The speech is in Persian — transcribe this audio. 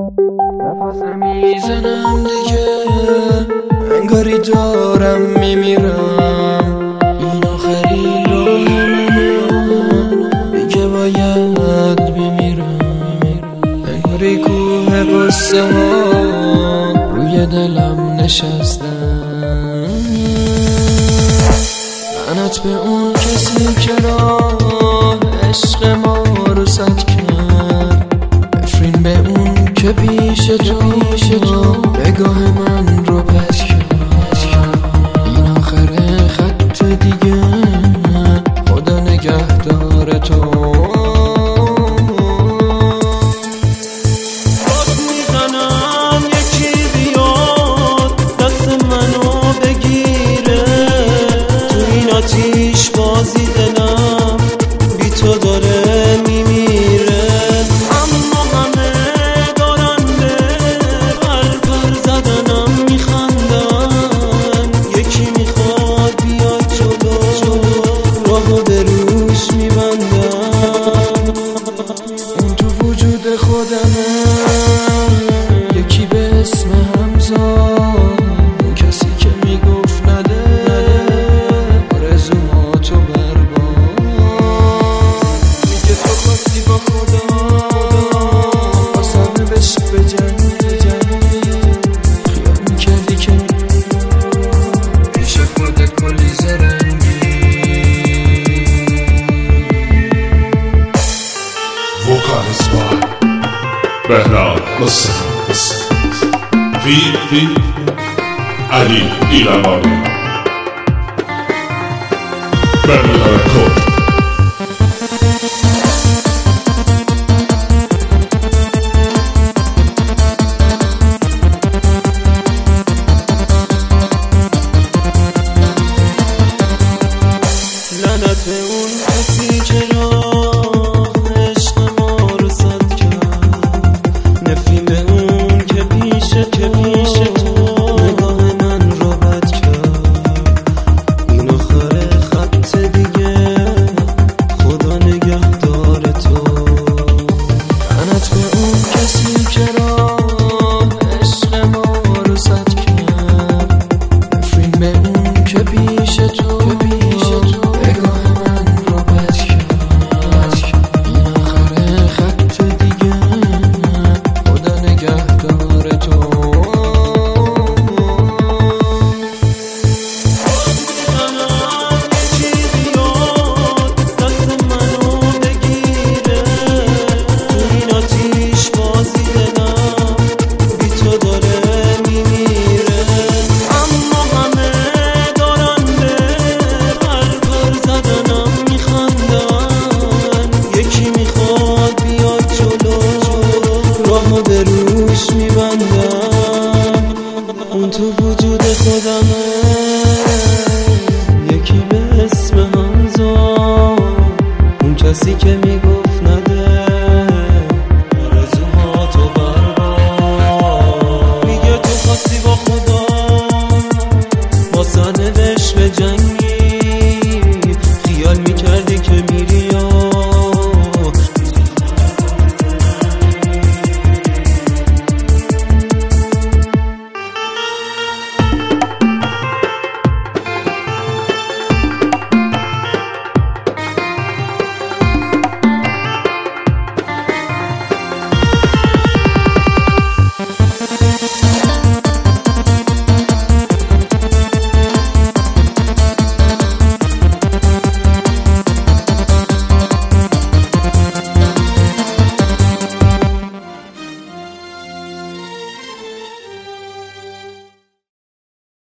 نفس نمیزنم دیگه، انگاری دارم میمیرم. این آخرین راه منه دیگه، باید بمیرم. انگاری کوه قصه ها روی دلم نشستن. لعنت به اون کسی که راه عشق ما رو سد کرد. نفرین به اون که پیش تو نگاه من رو پس کرد. این آخر خط دیگه، خدا نگهدار تو. باد میزنم یکی بیاد دست منو بگیره. تو این آتیش بازی دلم بی تو داره میمیره. اما همه دارن به پر زدنم میخندن. یکی میخواد بیاد جلو، راهو به روش میبندم. اون تو وجود خودمه، یکی به اسم حمزه، اون کسی که میگفت نده آرزوهاتو برباد. میگه تو خواستی با خدا آسانه بهش بجنی. خیال میکردی که پیش خودت کلی زرنگی. Vocals by Behram Hussain, Fi Ali Ilamani, Bermuda Record.